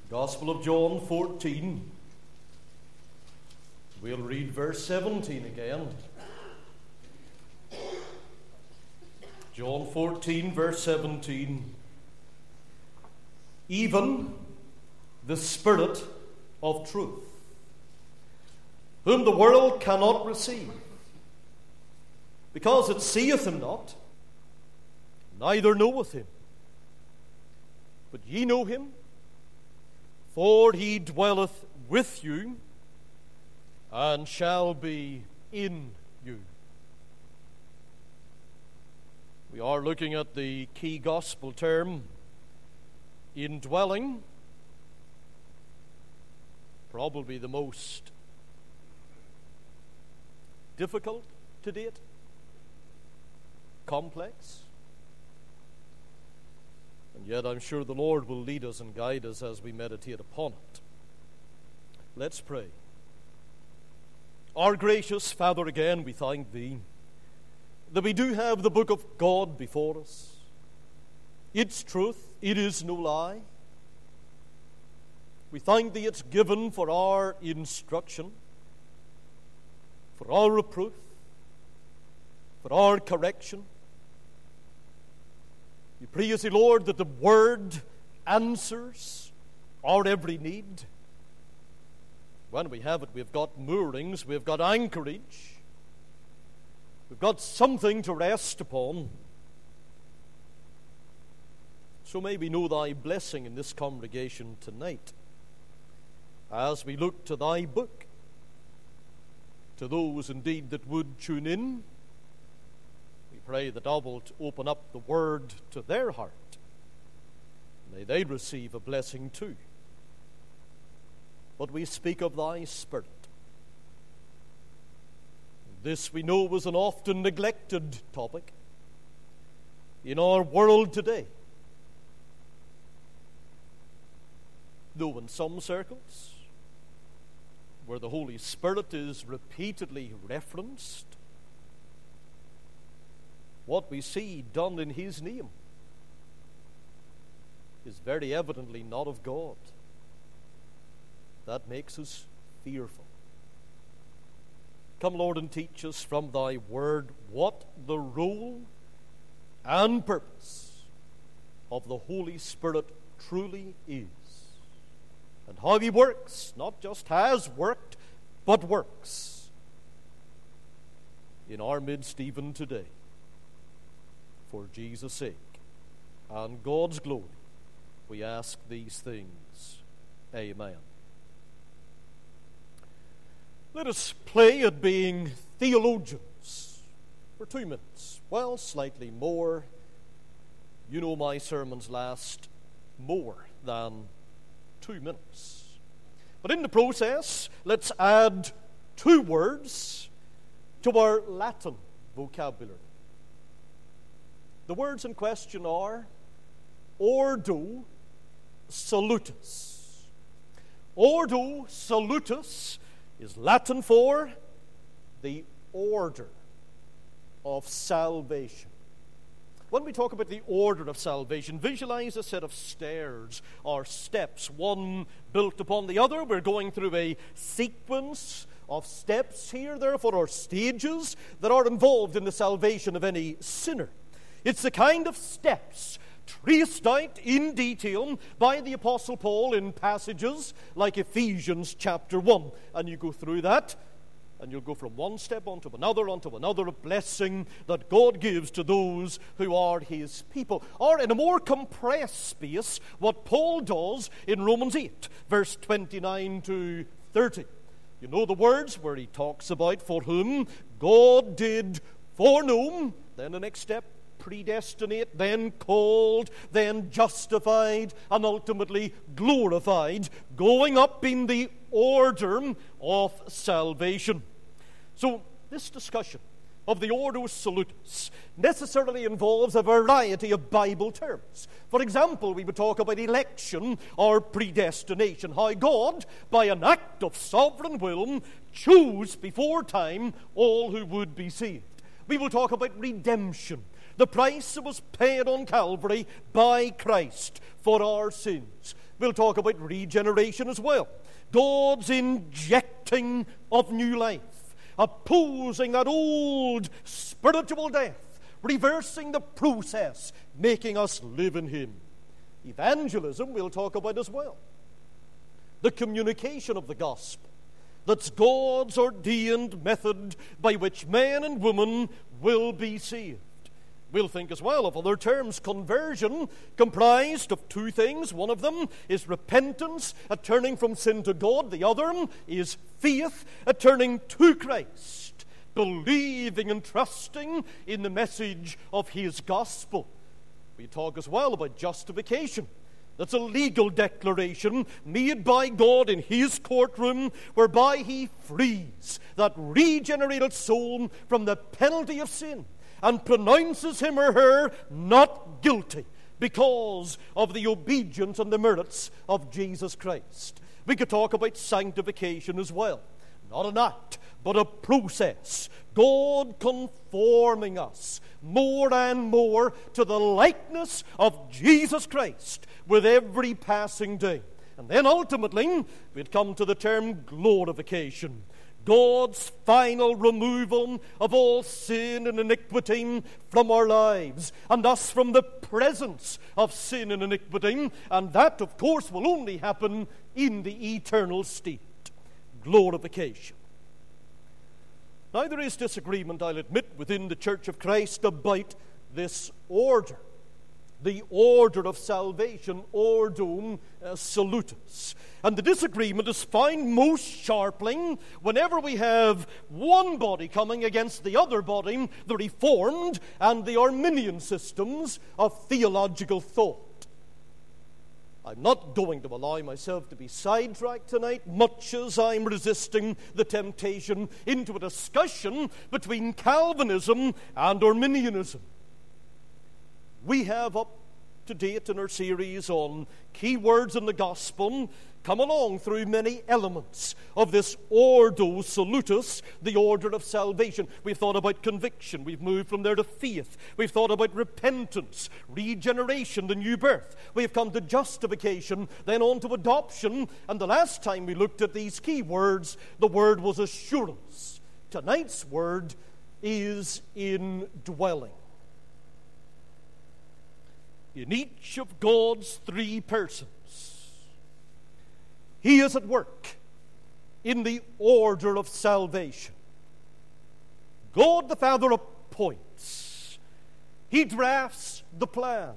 Gospel of John 14. We'll read verse 17 again. John 14, verse 17. Even the Spirit of truth, whom the world cannot receive, because it seeth him not, neither knoweth him. But ye know him, for he dwelleth with you, and shall be in you. We are looking at the key gospel term, indwelling, probably the most difficult to date, complex, and yet I'm sure the Lord will lead us and guide us as we meditate upon it. Let's pray. Our gracious Father, again we thank Thee that we do have the book of God before us. It's truth, it is no lie. We thank Thee it's given for our instruction, for our reproof, for our correction. We praise Thee, Lord, that the Word answers our every need. When we have it, we've got moorings, we've got anchorage, we've got something to rest upon. So may we know Thy blessing in this congregation tonight as we look to Thy book. To those indeed that would tune in, we pray that Thou wilt open up the Word to their heart. May they receive a blessing too. But we speak of Thy Spirit. This we know was an often neglected topic in our world today. Though in some circles, where the Holy Spirit is repeatedly referenced, what we see done in His name is very evidently not of God. That makes us fearful. Come, Lord, and teach us from Thy Word what the role and purpose of the Holy Spirit truly is, and how He works, not just has worked, but works in our midst even today. For Jesus' sake and God's glory, we ask these things. Amen. Let us play at being theologians for 2 minutes. Well, slightly more. You know my sermons last more than 2 minutes. But in the process, let's add 2 words to our Latin vocabulary. The words in question are Ordo Salutis. Ordo Salutis is Latin for the order of salvation. When we talk about the order of salvation, visualize a set of stairs or steps, one built upon the other. We're going through a sequence of steps here, therefore, or stages that are involved in the salvation of any sinner. It's the kind of steps traced out in detail by the Apostle Paul in passages like Ephesians chapter 1. And you go through that, and you'll go from one step onto another, a blessing that God gives to those who are His people. Or in a more compressed space, what Paul does in Romans 8, verse 29 to 30. You know the words where he talks about for whom God did foreknow, then the next step, predestinate, then called, then justified, and ultimately glorified, going up in the order of salvation. So this discussion of the Ordo Salutis necessarily involves a variety of Bible terms. For example, we would talk about election or predestination, how God, by an act of sovereign will, chose before time all who would be saved. We will talk about redemption, the price that was paid on Calvary by Christ for our sins. We'll talk about regeneration as well. God's injecting of new life, opposing that old spiritual death, reversing the process, making us live in Him. Evangelism we'll talk about as well. The communication of the gospel. That's God's ordained method by which man and woman will be saved. We'll think as well of other terms. Conversion, comprised of two things. One of them is repentance, a turning from sin to God. The other is faith, a turning to Christ, believing and trusting in the message of His gospel. We talk as well about justification. That's a legal declaration made by God in His courtroom, whereby He frees that regenerated soul from the penalty of sin and pronounces him or her not guilty because of the obedience and the merits of Jesus Christ. We could talk about sanctification as well. Not an act, but a process. God conforming us more and more to the likeness of Jesus Christ with every passing day. And then ultimately, we'd come to the term glorification. God's final removal of all sin and iniquity from our lives, and thus from the presence of sin and iniquity. And that, of course, will only happen in the eternal state. Glorification. Now, there is disagreement, I'll admit, within the Church of Christ about this order. The order of salvation, Ordo Salutis. And the disagreement is found most sharply whenever we have one body coming against the other body, the Reformed and the Arminian systems of theological thought. I'm not going to allow myself to be sidetracked tonight, much as I'm resisting the temptation into a discussion between Calvinism and Arminianism. We have up to date in our series on key words in the gospel come along through many elements of this Ordo Salutis, the order of salvation. We've thought about conviction. We've moved from there to faith. We've thought about repentance, regeneration, the new birth. We've come to justification, then on to adoption. And the last time we looked at these key words, the word was assurance. Tonight's word is indwelling. In each of God's three persons, He is at work in the order of salvation. God the Father appoints. He drafts the plan.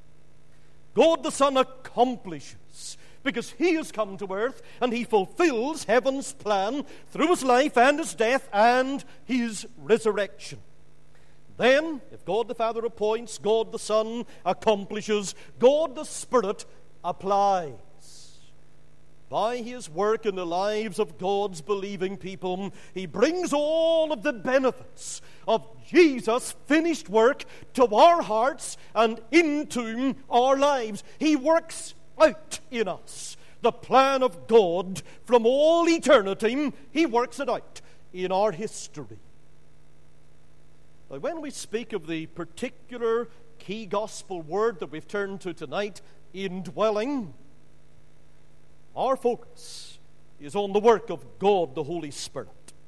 God the Son accomplishes, because He has come to earth and He fulfills heaven's plan through His life and His death and His resurrection. Then, if God the Father appoints, God the Son accomplishes, God the Spirit applies. By His work in the lives of God's believing people, He brings all of the benefits of Jesus' finished work to our hearts and into our lives. He works out in us the plan of God from all eternity. He works it out in our history. Now, when we speak of the particular key gospel word that we've turned to tonight, indwelling, our focus is on the work of God the Holy Spirit.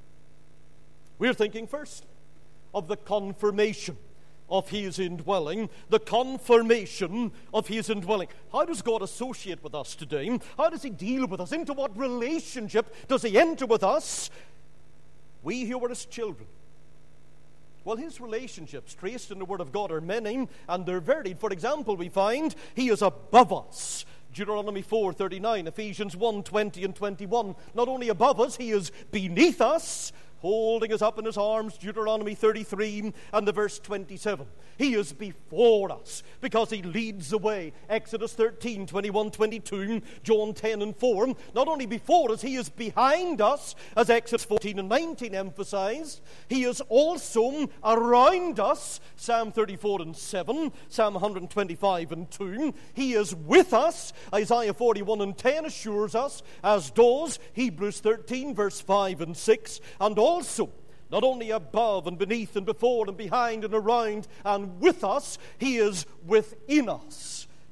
We're thinking first of the confirmation of His indwelling, the confirmation of His indwelling. How does God associate with us today? How does He deal with us? Into what relationship does He enter with us? We who are His children. Well, His relationships traced in the Word of God are many, and they're varied. For example, we find He is above us. Deuteronomy 4:39, Ephesians 1:20 and 21. Not only above us, He is beneath us, holding us up in His arms, Deuteronomy 33 and the verse 27. He is before us because He leads the way, Exodus 13, 21, 22, John 10 and 4. Not only before us, He is behind us, as Exodus 14 and 19 emphasize. He is also around us, Psalm 34 and 7, Psalm 125 and 2. He is with us, Isaiah 41 and 10 assures us, as does Hebrews 13, verse 5 and 6, and also, not only above and beneath and before and behind and around and with us, He is within us.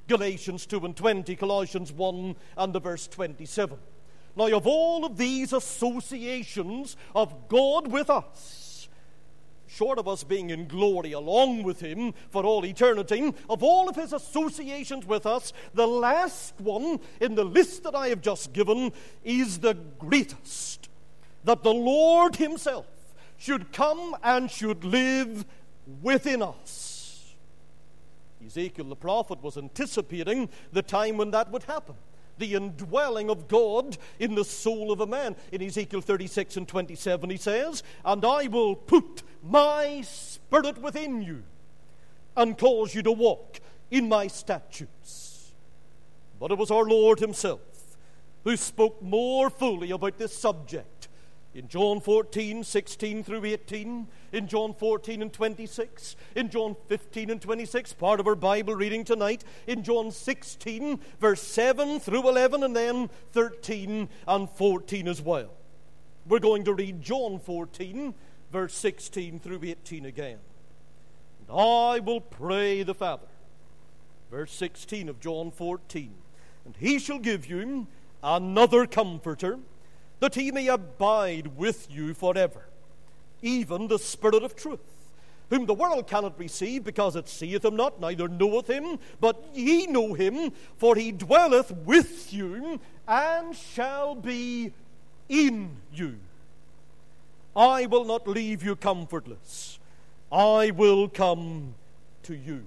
Galatians 2:20, Colossians 1 and the verse 27. Now, of all of these associations of God with us, short of us being in glory along with him for all eternity, of all of his associations with us, the last one in the list that I have just given is the greatest. That the Lord himself should come and should live within us. Ezekiel the prophet was anticipating the time when that would happen. The indwelling of God in the soul of a man. In Ezekiel 36 and 27 he says, "And I will put my spirit within you and cause you to walk in my statutes." But it was our Lord himself who spoke more fully about this subject in John 14, 16 through 18, in John 14 and 26, in John 15 and 26, part of our Bible reading tonight, in John 16, verse 7 through 11, and then 13 and 14 as well. We're going to read John 14, verse 16 through 18 again. "And I will pray the Father," verse 16 of John 14, "and he shall give you another Comforter, that he may abide with you forever, even the Spirit of truth, whom the world cannot receive, because it seeth him not, neither knoweth him. But ye know him, for he dwelleth with you, and shall be in you. I will not leave you comfortless. I will come to you."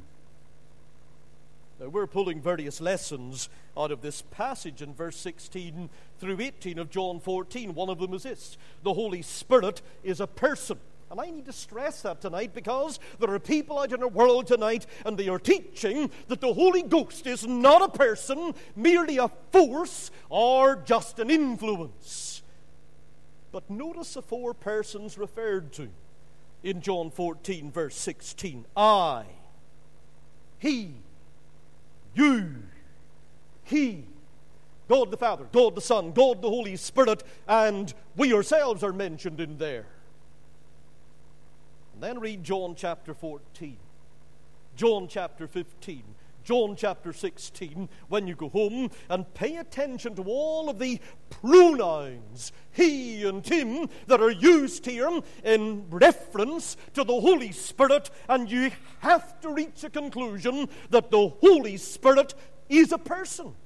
Now, we're pulling various lessons out of this passage in verse 16 through 18 of John 14. One of them is this: the Holy Spirit is a person. And I need to stress that tonight, because there are people out in our world tonight, and they are teaching that the Holy Ghost is not a person, merely a force, or just an influence. But notice the four persons referred to in John 14, verse 16. I, he, you, he. God the Father, God the Son, God the Holy Spirit, and we ourselves are mentioned in there. And then read John chapter 14, John chapter 15, John chapter 16, when you go home, and pay attention to all of the pronouns, he and him, that are used here in reference to the Holy Spirit, and you have to reach a conclusion that the Holy Spirit is a person.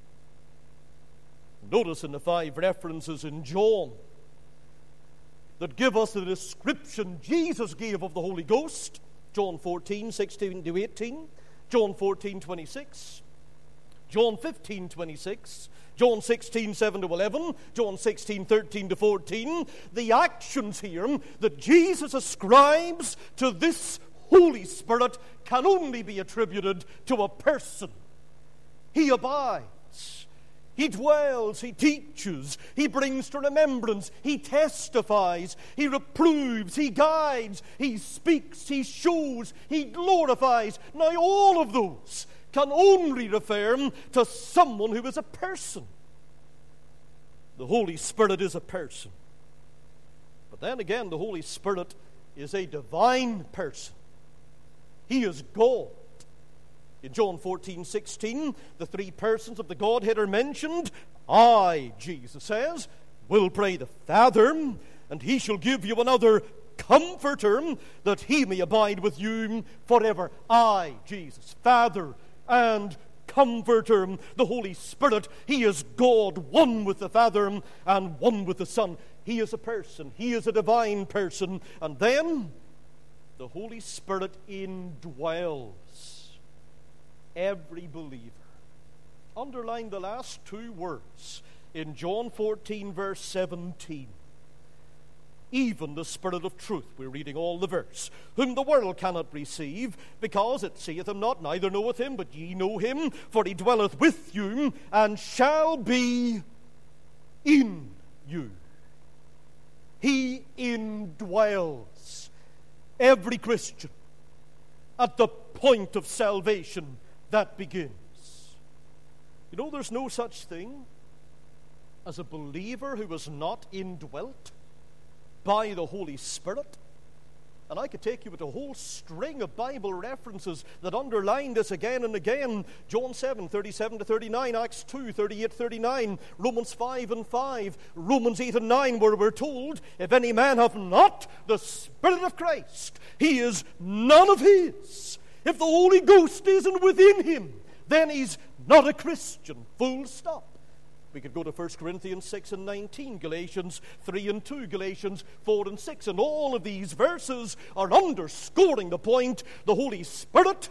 Notice in the 5 references in John that give us the description Jesus gave of the Holy Ghost: John 14, 16 to 18, John 14, 26, John 15, 26, John 16, 7 to 11, John 16, 13 to 14. The actions here that Jesus ascribes to this Holy Spirit can only be attributed to a person. He abides, he dwells, he teaches, he brings to remembrance, he testifies, he reproves, he guides, he speaks, he shows, he glorifies. Now, all of those can only refer to someone who is a person. The Holy Spirit is a person. But then again, the Holy Spirit is a divine person. He is God. In John 14, 16, the 3 persons of the Godhead are mentioned. I, Jesus says, will pray the Father, and he shall give you another Comforter, that he may abide with you forever. I, Jesus, Father and Comforter, the Holy Spirit. He is God, one with the Father and one with the Son. He is a person. He is a divine person. And then the Holy Spirit indwells every believer. Underline the last 2 words in John 14, verse 17. Even the Spirit of truth, we're reading all the verse, whom the world cannot receive, because it seeth him not, neither knoweth him, but ye know him, for he dwelleth with you, and shall be in you. He indwells every Christian at the point of salvation that begins. You know, there's no such thing as a believer who is not indwelt by the Holy Spirit. And I could take you with a whole string of Bible references that underline this again and again. John 7, 37 to 39, Acts 2, 38, 39, Romans 5 and 5, Romans 8 and 9, where we're told, if any man have not the Spirit of Christ, he is none of his. If the Holy Ghost isn't within him, then he's not a Christian. Full stop. We could go to 1 Corinthians 6 and 19, Galatians 3 and 2, Galatians 4 and 6. And all of these verses are underscoring the point: the Holy Spirit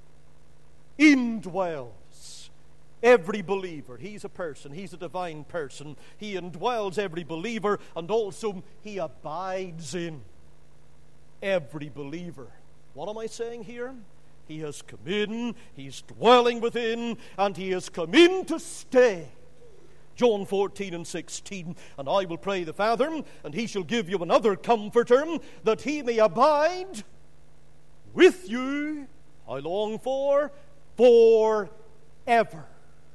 indwells every believer. He's a person. He's a divine person. He indwells every believer, and also he abides in every believer. What am I saying here? He has come in, he's dwelling within, and he has come in to stay. John 14 and 16, and I will pray the Father, and he shall give you another Comforter, that he may abide with you, how long for? Forever.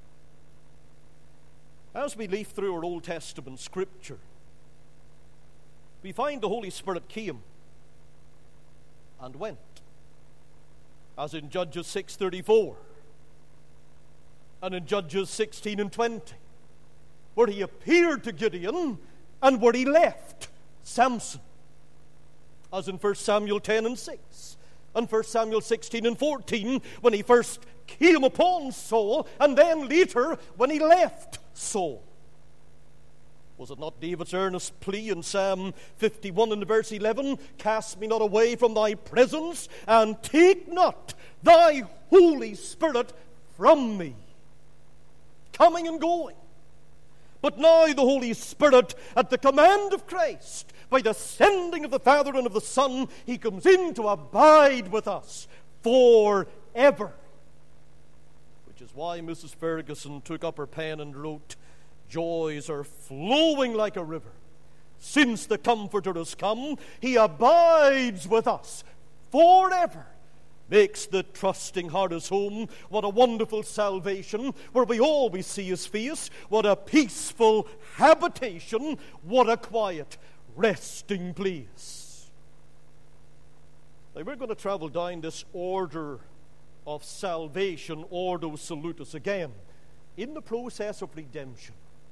As we leaf through our Old Testament Scripture, we find the Holy Spirit came and went, as in Judges 6:34, and in Judges 16 and 20. Where he appeared to Gideon and where he left Samson, as in 1 Samuel 10 and 6, and 1 Samuel 16 and 14, when he first came upon Saul, and then later when he left Saul. Was it not David's earnest plea in Psalm 51 and verse 11? Cast me not away from thy presence, and take not thy Holy Spirit from me. Coming and going. But now the Holy Spirit, at the command of Christ, by the sending of the Father and of the Son, he comes in to abide with us forever. Which is why Mrs. Ferguson took up her pen and wrote, "Joys are flowing like a river. Since the Comforter has come, he abides with us forever." Makes the trusting heart his home. What a wonderful salvation, where we always see his face. What a peaceful habitation. What a quiet resting place. Now we're going to travel down this order of salvation, Ordo Salutis, again, in the process of redemption.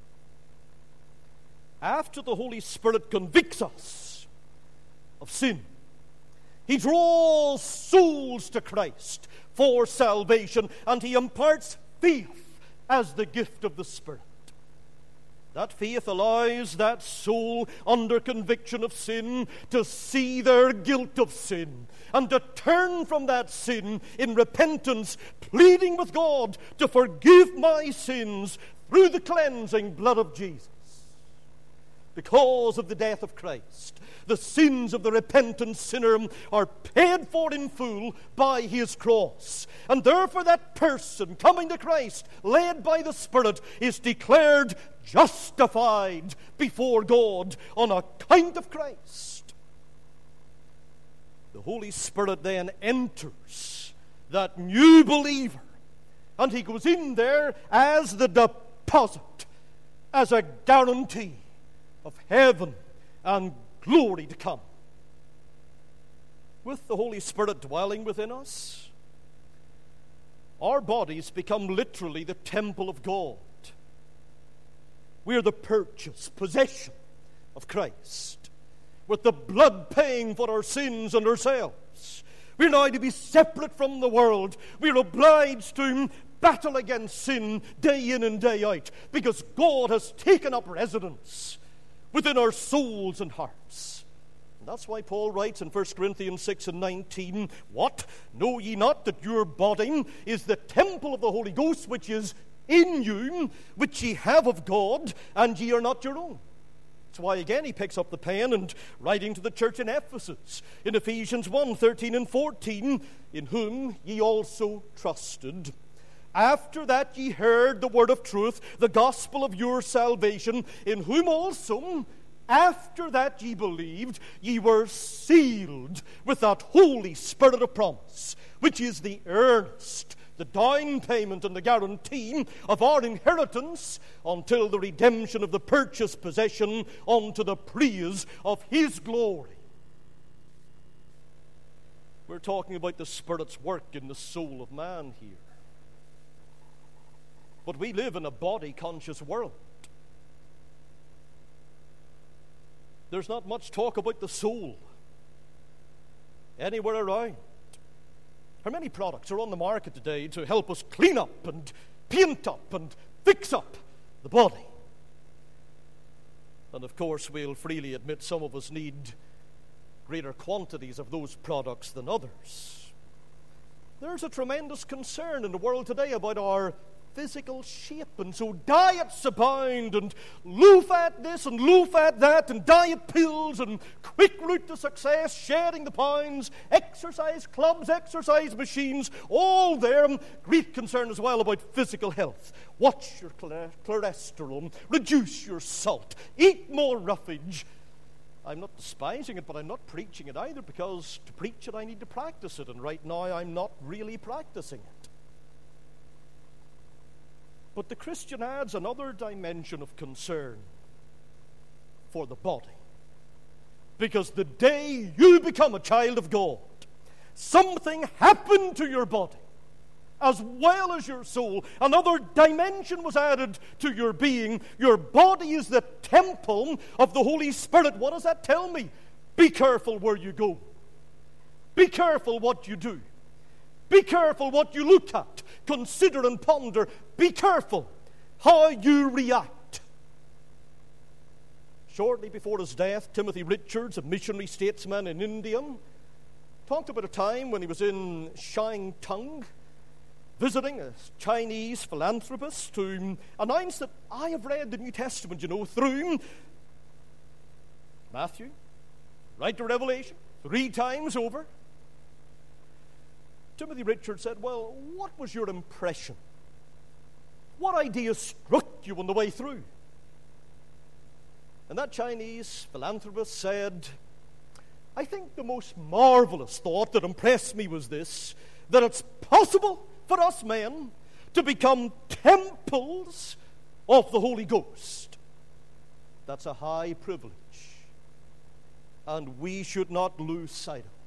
After the Holy Spirit convicts us of sin, he draws souls to Christ for salvation, and he imparts faith as the gift of the Spirit. That faith allows that soul under conviction of sin to see their guilt of sin and to turn from that sin in repentance, pleading with God to forgive my sins through the cleansing blood of Jesus. Because of the death of Christ, the sins of the repentant sinner are paid for in full by his cross. And therefore that person coming to Christ, led by the Spirit, is declared justified before God on account of Christ. The Holy Spirit then enters that new believer, and he goes in there as the deposit, as a guarantee of heaven and glory to come. With the Holy Spirit dwelling within us, our bodies become literally the temple of God. We are the purchased possession of Christ, with the blood paying for our sins and ourselves. We're now to be separate from the world. We're obliged to battle against sin day in and day out, because God has taken up residence within our souls and hearts. And that's why Paul writes in 1 Corinthians 6 and 19, "What? Know ye not that your body is the temple of the Holy Ghost, which is in you, which ye have of God, and ye are not your own?" That's why again he picks up the pen and writing to the church in Ephesus, in Ephesians 1, 13 and 14, "In whom ye also trusted, after that ye heard the word of truth, the gospel of your salvation, in whom also, after that ye believed, ye were sealed with that Holy Spirit of promise, which is the earnest, the down payment and the guarantee of our inheritance until the redemption of the purchased possession unto the praise of his glory." We're talking about the Spirit's work in the soul of man here. But we live in a body-conscious world. There's not much talk about the soul anywhere around. How many products are on the market today to help us clean up and paint up and fix up the body? And of course, we'll freely admit some of us need greater quantities of those products than others. There's a tremendous concern in the world today about our physical shape, and so diets abound, and low-fat this and low-fat that, and diet pills, and quick route to success, shedding the pounds, exercise clubs, exercise machines, all there, and great concern as well about physical health. Watch your cholesterol, reduce your salt, eat more roughage. I'm not despising it, but I'm not preaching it either, because to preach it I need to practice it, and right now I'm not really practicing it. But the Christian adds another dimension of concern for the body. Because the day you become a child of God, something happened to your body as well as your soul. Another dimension was added to your being. Your body is the temple of the Holy Spirit. What does that tell me? Be careful where you go. Be careful what you do. Be careful what you look at, consider and ponder. Be careful how you react. Shortly before his death, Timothy Richards, a missionary statesman in India, talked about a time when he was in Shantung, visiting a Chinese philanthropist who announced that I have read the New Testament, through Matthew, right to Revelation, 3 times over. Timothy Richards said, well, what was your impression? What idea struck you on the way through? And that Chinese philanthropist said, I think the most marvelous thought that impressed me was this, that it's possible for us men to become temples of the Holy Ghost. That's a high privilege, and we should not lose sight of it.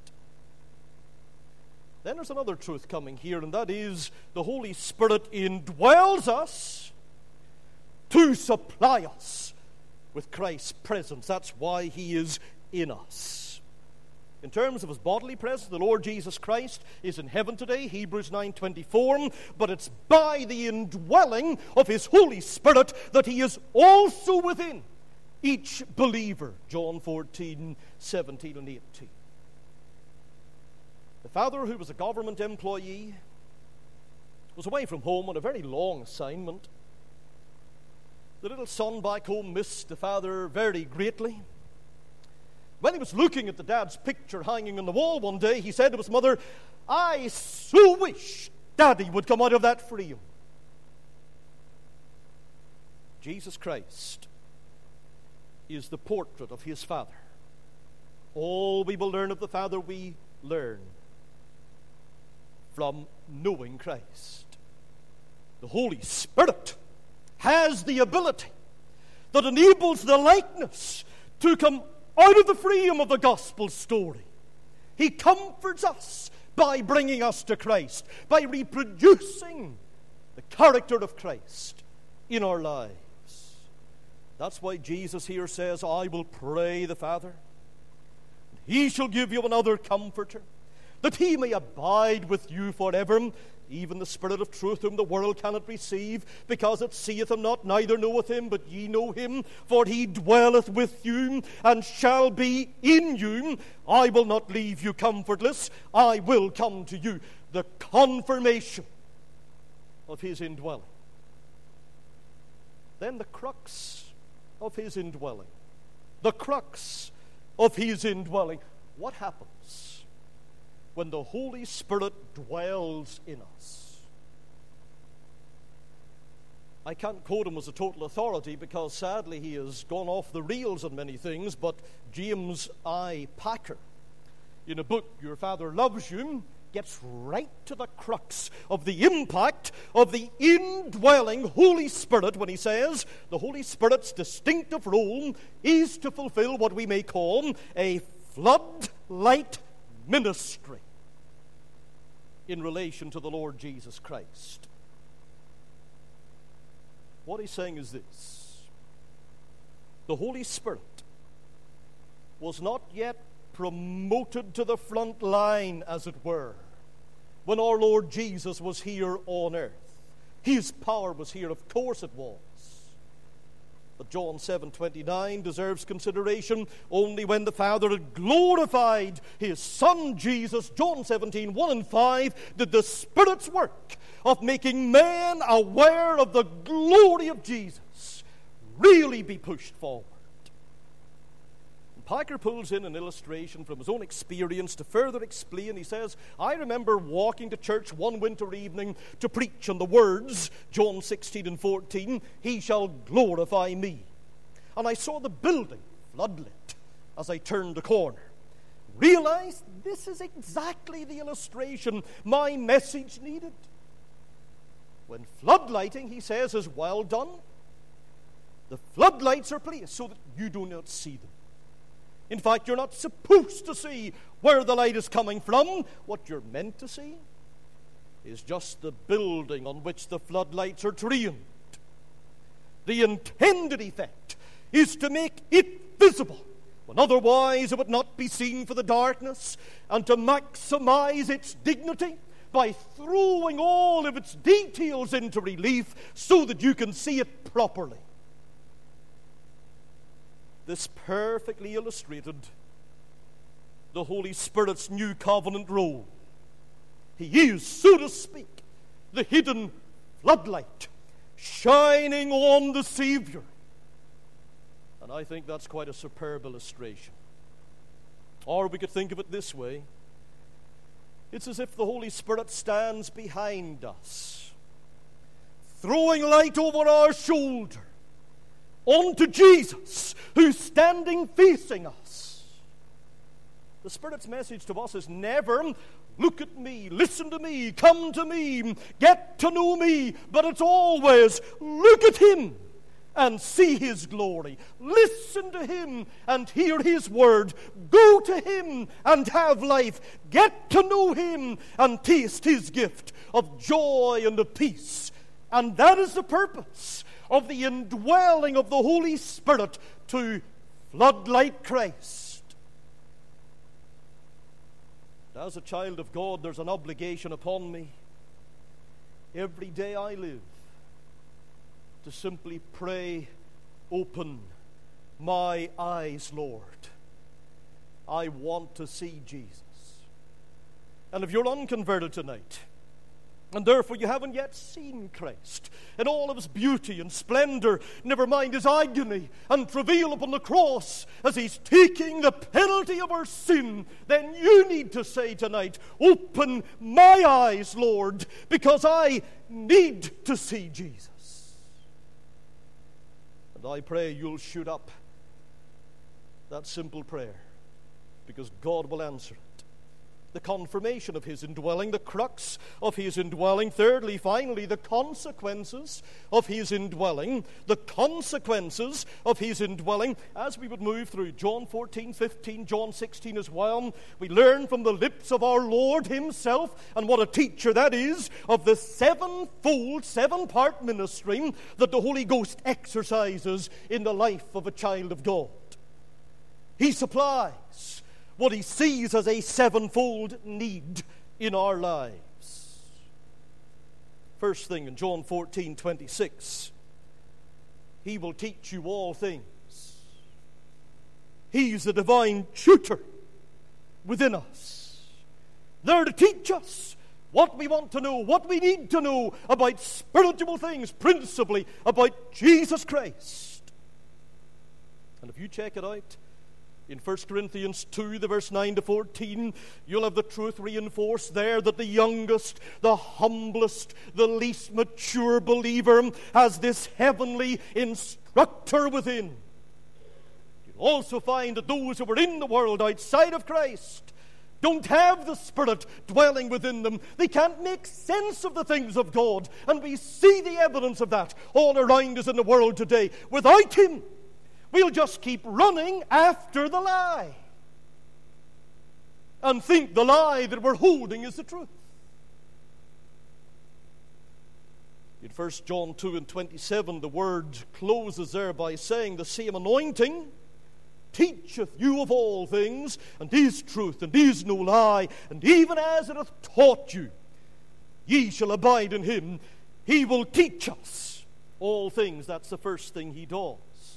Then there's another truth coming here, and that is the Holy Spirit indwells us to supply us with Christ's presence. That's why He is in us. In terms of His bodily presence, the Lord Jesus Christ is in heaven today, Hebrews 9:24, but it's by the indwelling of His Holy Spirit that He is also within each believer, John 14:17 and 18. The father, who was a government employee, was away from home on a very long assignment. The little son back home missed the father very greatly. When he was looking at the dad's picture hanging on the wall one day, he said to his mother, I so wish Daddy would come out of that frame. Jesus Christ is the portrait of His Father. All we will learn of the Father, we learn from knowing Christ. The Holy Spirit has the ability that enables the likeness to come out of the frame of the gospel story. He comforts us by bringing us to Christ, by reproducing the character of Christ in our lives. That's why Jesus here says, I will pray the Father, and He shall give you another Comforter, that He may abide with you forever, even the Spirit of truth, whom the world cannot receive, because it seeth Him not, neither knoweth Him, but ye know Him, for He dwelleth with you, and shall be in you. I will not leave you comfortless, I will come to you. The confirmation of His indwelling. Then the crux of His indwelling. The crux of His indwelling. What happens when the Holy Spirit dwells in us? I can't quote him as a total authority because sadly he has gone off the rails on many things, but James I. Packer, in a book, Your Father Loves You, gets right to the crux of the impact of the indwelling Holy Spirit when he says the Holy Spirit's distinctive role is to fulfill what we may call a floodlight ministry in relation to the Lord Jesus Christ. What he's saying is this: the Holy Spirit was not yet promoted to the front line, as it were, when our Lord Jesus was here on earth. His power was here, of course it was. But John 7:29 deserves consideration only when the Father had glorified His Son Jesus. John 17:1 and 5 did the Spirit's work of making man aware of the glory of Jesus really be pushed forward. Piker pulls in an illustration from his own experience to further explain. He says, I remember walking to church one winter evening to preach on the words, John 16 and 14, He shall glorify me. And I saw the building floodlit as I turned the corner. Realized this is exactly the illustration my message needed. When floodlighting, he says, is well done, the floodlights are placed so that you do not see them. In fact, you're not supposed to see where the light is coming from. What you're meant to see is just the building on which the floodlights are trained. The intended effect is to make it visible when otherwise it would not be seen for the darkness, and to maximize its dignity by throwing all of its details into relief so that you can see it properly. This perfectly illustrated the Holy Spirit's new covenant role. He is, so to speak, the hidden floodlight shining on the Savior. And I think that's quite a superb illustration. Or we could think of it this way. It's as if the Holy Spirit stands behind us, throwing light over our shoulder onto Jesus, who's standing facing us. The Spirit's message to us is never, look at me, listen to me, come to me, get to know me, but it's always, look at Him and see His glory. Listen to Him and hear His word. Go to Him and have life. Get to know Him and taste His gift of joy and of peace. And that is the purpose of the indwelling of the Holy Spirit to floodlight Christ. As a child of God, there's an obligation upon me every day I live to simply pray, open my eyes, Lord. I want to see Jesus. And if you're unconverted tonight, and therefore you haven't yet seen Christ in all of His beauty and splendor, never mind His agony and travail upon the cross as He's taking the penalty of our sin, then you need to say tonight, open my eyes, Lord, because I need to see Jesus. And I pray you'll shoot up that simple prayer, because God will answer it. The confirmation of His indwelling, the crux of His indwelling. Thirdly, finally, the consequences of His indwelling. The consequences of His indwelling. As we would move through John 14, 15, John 16 as well, we learn from the lips of our Lord Himself, and what a teacher that is, of the sevenfold, seven-part ministry that the Holy Ghost exercises in the life of a child of God. He supplies what He sees as a sevenfold need in our lives. First thing in John 14:26, He will teach you all things. He's the divine tutor within us, there to teach us what we want to know, what we need to know about spiritual things, principally about Jesus Christ. And if you check it out, in 1 Corinthians 2, the verse 9 to 14, you'll have the truth reinforced there that the youngest, the humblest, the least mature believer has this heavenly instructor within. You'll also find that those who are in the world outside of Christ don't have the Spirit dwelling within them. They can't make sense of the things of God. And we see the evidence of that all around us in the world today. Without Him, we'll just keep running after the lie and think the lie that we're holding is the truth. In 1 John 2 and 27, the word closes there by saying, the same anointing teacheth you of all things, and is truth, and is no lie, and even as it hath taught you, ye shall abide in him. He will teach us all things. That's the first thing he does.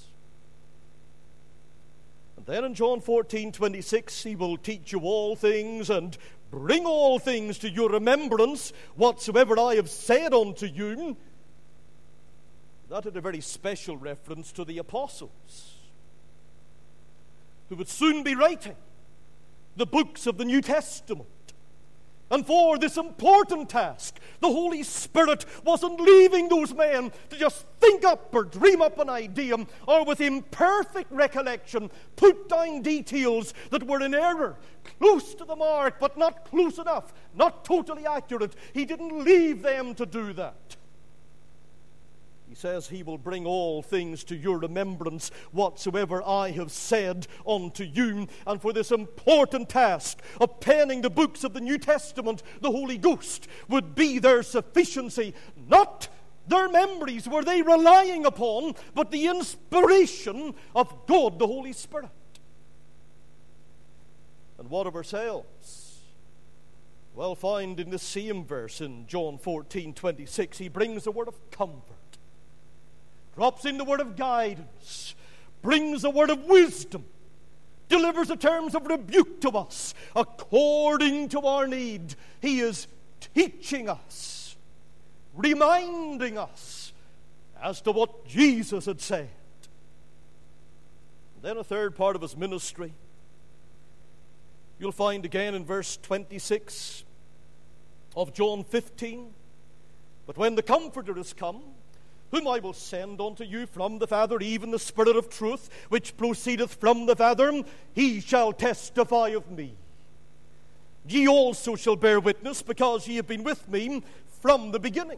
And then in John 14:26, he will teach you all things, and bring all things to your remembrance, whatsoever I have said unto you. That had a very special reference to the apostles, who would soon be writing the books of the New Testament. And for this important task, the Holy Spirit wasn't leaving those men to just think up or dream up an idea, or with imperfect recollection put down details that were in error, close to the mark but not close enough, not totally accurate. He didn't leave them to do that. He says he will bring all things to your remembrance, whatsoever I have said unto you. And for this important task of penning the books of the New Testament, the Holy Ghost would be their sufficiency. Not their memories were they relying upon, but the inspiration of God, the Holy Spirit. And what of ourselves? Well, found in the same verse in John 14:26, he brings the word of comfort, drops in the word of guidance, brings the word of wisdom, delivers the terms of rebuke to us according to our need. He is teaching us, reminding us as to what Jesus had said. And then a third part of his ministry you'll find again in verse 26 of John 15. But when the Comforter is come, whom I will send unto you from the Father, even the Spirit of truth, which proceedeth from the Father, he shall testify of me. Ye also shall bear witness, because ye have been with me from the beginning.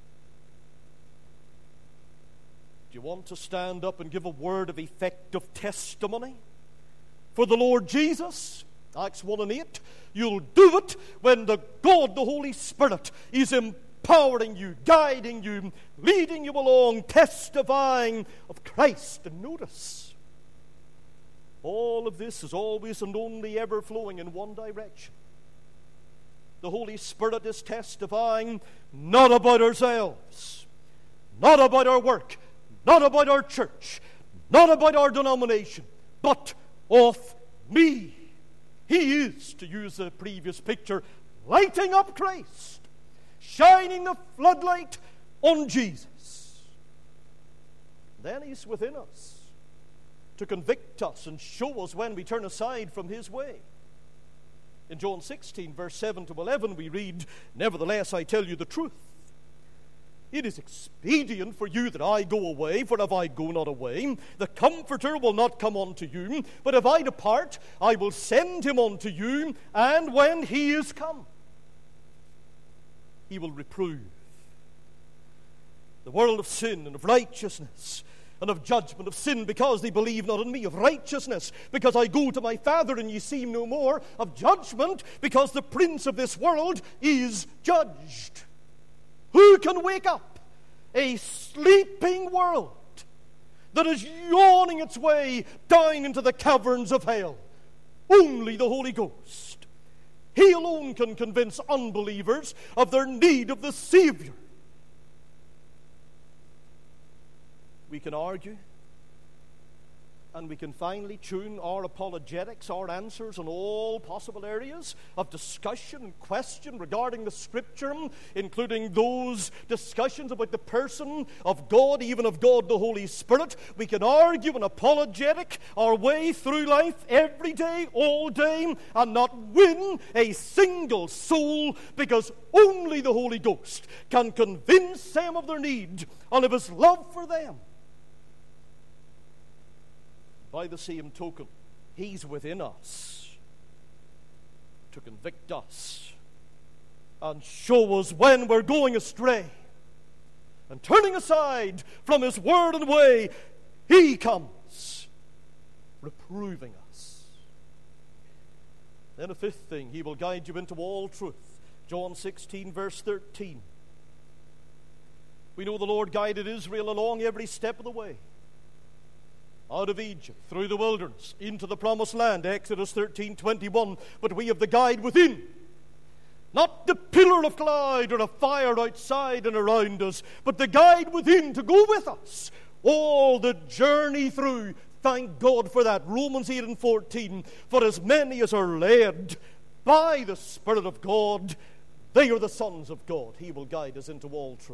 Do you want to stand up and give a word of effective testimony for the Lord Jesus? Acts 1 and 8. You'll do it when the God, the Holy Spirit, is empowering you, guiding you, leading you along, testifying of Christ. And notice, all of this is always and only ever flowing in one direction. The Holy Spirit is testifying not about ourselves, not about our work, not about our church, not about our denomination, but of me. He is, to use the previous picture, lighting up Christ, shining the floodlight on Jesus. Then he's within us to convict us and show us when we turn aside from his way. In John 16, verse 7 to 11, we read, Nevertheless, I tell you the truth. It is expedient for you that I go away, for if I go not away, the Comforter will not come unto you. But if I depart, I will send him unto you, and when he is come, he will reprove the world of sin and of righteousness and of judgment, of sin because they believe not in me, of righteousness because I go to my Father and ye see him no more, of judgment because the prince of this world is judged. Who can wake up a sleeping world that is yawning its way down into the caverns of hell? Only the Holy Ghost. He alone can convince unbelievers of their need of the Savior. We can argue, and we can finely tune our apologetics, our answers in all possible areas of discussion and question regarding the Scripture, including those discussions about the person of God, even of God the Holy Spirit. We can argue and apologetic our way through life every day, all day, and not win a single soul, because only the Holy Ghost can convince them of their need and of his love for them. By the same token, he's within us to convict us and show us when we're going astray and turning aside from his word and way. He comes reproving us. Then a fifth thing, he will guide you into all truth. John 16 verse 13. We know the Lord guided Israel along every step of the way. Out of Egypt, through the wilderness, into the promised land, Exodus 13:21. But we have the guide within. Not the pillar of cloud or a fire outside and around us, but the guide within to go with us all the journey through. Thank God for that. Romans 8:14. For as many as are led by the Spirit of God, they are the sons of God. He will guide us into all truth.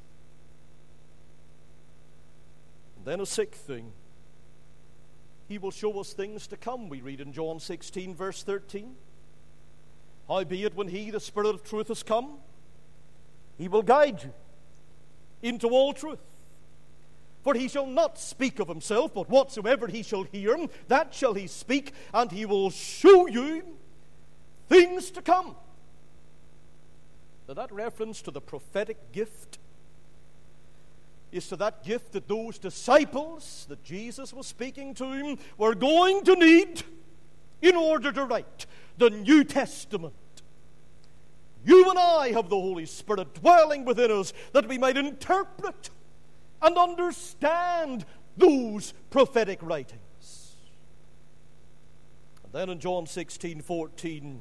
And then a sixth thing. He will show us things to come. We read in John 16, verse 13. Howbeit, when he, the Spirit of truth, has come, he will guide you into all truth. For he shall not speak of himself, but whatsoever he shall hear, that shall he speak, and he will show you things to come. Now, that reference to the prophetic gift is to that gift that those disciples that Jesus was speaking to were going to need in order to write the New Testament. You and I have the Holy Spirit dwelling within us that we might interpret and understand those prophetic writings. And then in John 16:14,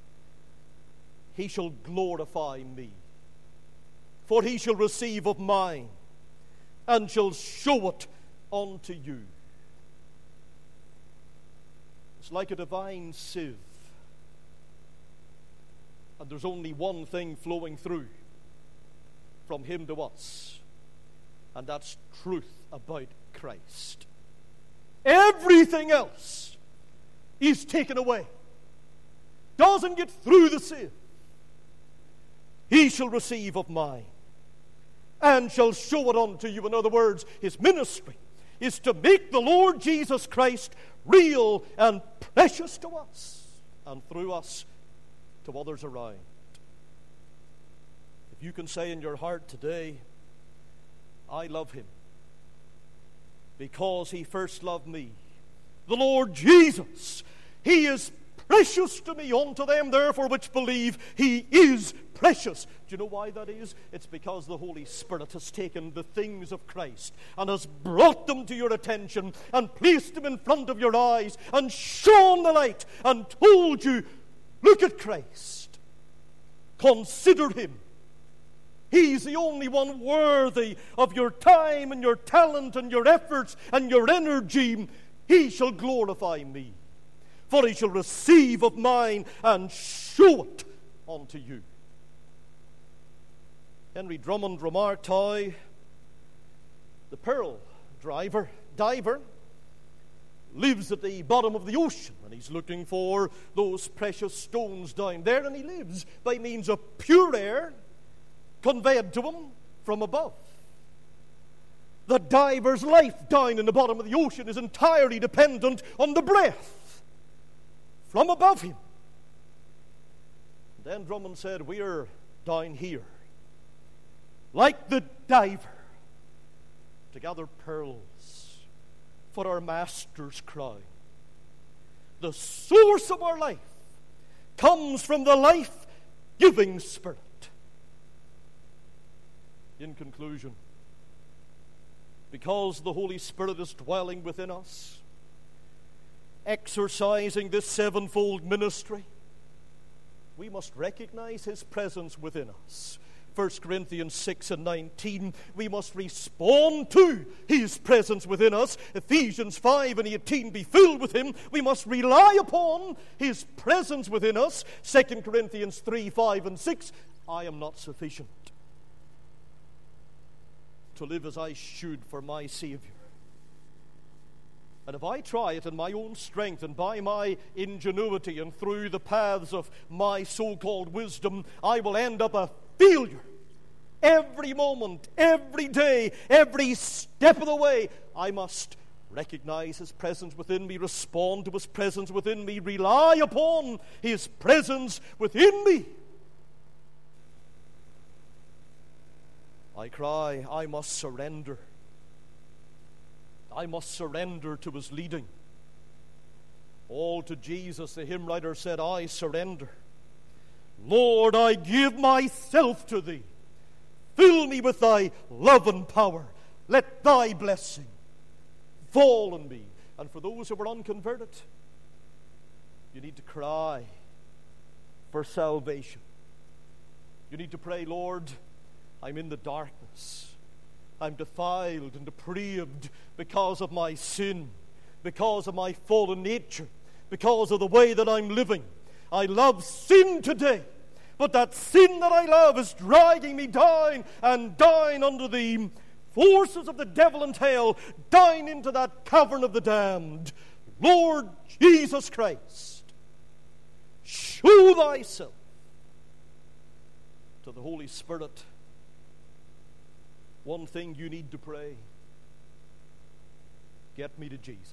he shall glorify me, for he shall receive of mine, and shall show it unto you. It's like a divine sieve, and there's only one thing flowing through from him to us, and that's truth about Christ. Everything else is taken away, doesn't get through the sieve. He shall receive of mine, and shall show it unto you. In other words, his ministry is to make the Lord Jesus Christ real and precious to us, and through us to others around. If you can say in your heart today, I love him because he first loved me, the Lord Jesus, he is precious to me. Unto them therefore which believe, he is precious. Do you know why that is? It's because the Holy Spirit has taken the things of Christ and has brought them to your attention and placed them in front of your eyes and shone the light and told you, look at Christ, consider him. He's the only one worthy of your time and your talent and your efforts and your energy. He shall glorify me, for he shall receive of mine and show it unto you. Henry Drummond remarked how the pearl diver lives at the bottom of the ocean, and he's looking for those precious stones down there, and he lives by means of pure air conveyed to him from above. The diver's life down in the bottom of the ocean is entirely dependent on the breath from above him. And then Drummond said, we're down here like the diver to gather pearls for our master's crown. The source of our life comes from the life-giving Spirit. In conclusion, because the Holy Spirit is dwelling within us, exercising this sevenfold ministry, we must recognize his presence within us. 1 Corinthians 6:19, we must respond to his presence within us. Ephesians 5:18, be filled with him. We must rely upon his presence within us. 2 Corinthians 3:5-6, I am not sufficient to live as I should for my Savior. And if I try it in my own strength and by my ingenuity and through the paths of my so-called wisdom, I will end up a failure. Every moment, every day, every step of the way, I must recognize his presence within me, respond to his presence within me, rely upon his presence within me. I cry, I must surrender. I must surrender to his leading. All to Jesus, the hymn writer said, I surrender. Lord, I give myself to thee. Fill me with thy love and power. Let thy blessing fall on me. And for those who are unconverted, you need to cry for salvation. You need to pray, Lord, I'm in the darkness. I'm defiled and depraved because of my sin, because of my fallen nature, because of the way that I'm living. I love sin today, but that sin that I love is dragging me down and down under the forces of the devil and hell, down into that cavern of the damned. Lord Jesus Christ, show thyself. To the Holy Spirit, one thing you need to pray: get me to Jesus.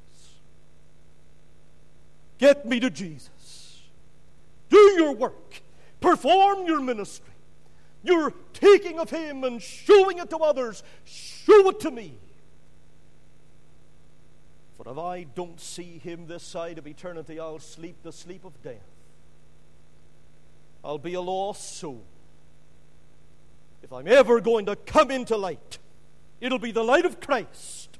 Get me to Jesus. Do your work. Perform your ministry. You're taking of him and showing it to others. Show it to me. For if I don't see him this side of eternity, I'll sleep the sleep of death. I'll be a lost soul. If I'm ever going to come into light, it'll be the light of Christ.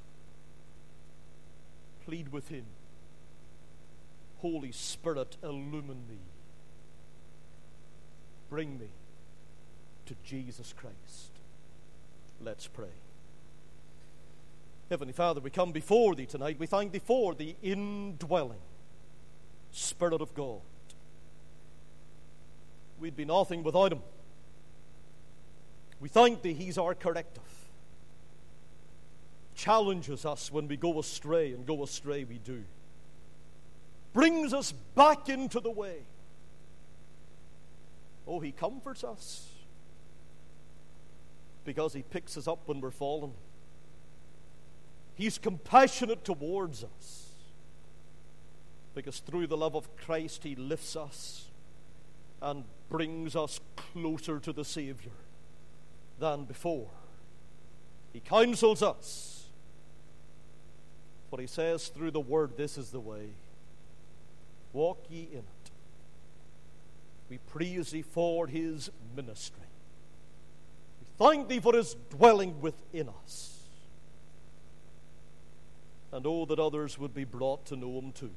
Plead with him. Holy Spirit, illumine me. Bring me to Jesus Christ. Let's pray. Heavenly Father, we come before thee tonight. We thank thee for the indwelling Spirit of God. We'd be nothing without him. We thank thee, he's our corrective. Challenges us when we go astray, and go astray we do. Brings us back into the way. Oh, he comforts us because he picks us up when we're fallen. He's compassionate towards us because through the love of Christ he lifts us and brings us closer to the Savior than before. He counsels us, for he says through the word, this is the way. Walk ye in it. We praise thee for his ministry. We thank thee for his dwelling within us. And oh, that others would be brought to know him too.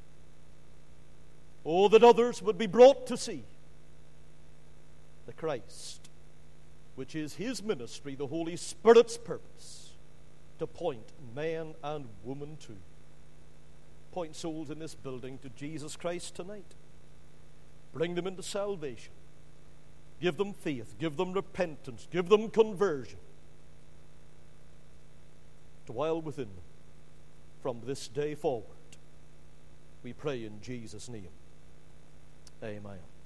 Oh, that others would be brought to see the Christ, which is his ministry, the Holy Spirit's purpose, to point man and woman to. Point souls in this building to Jesus Christ tonight. Bring them into salvation. Give them faith. Give them repentance. Give them conversion. Dwell within them from this day forward. We pray in Jesus' name. Amen.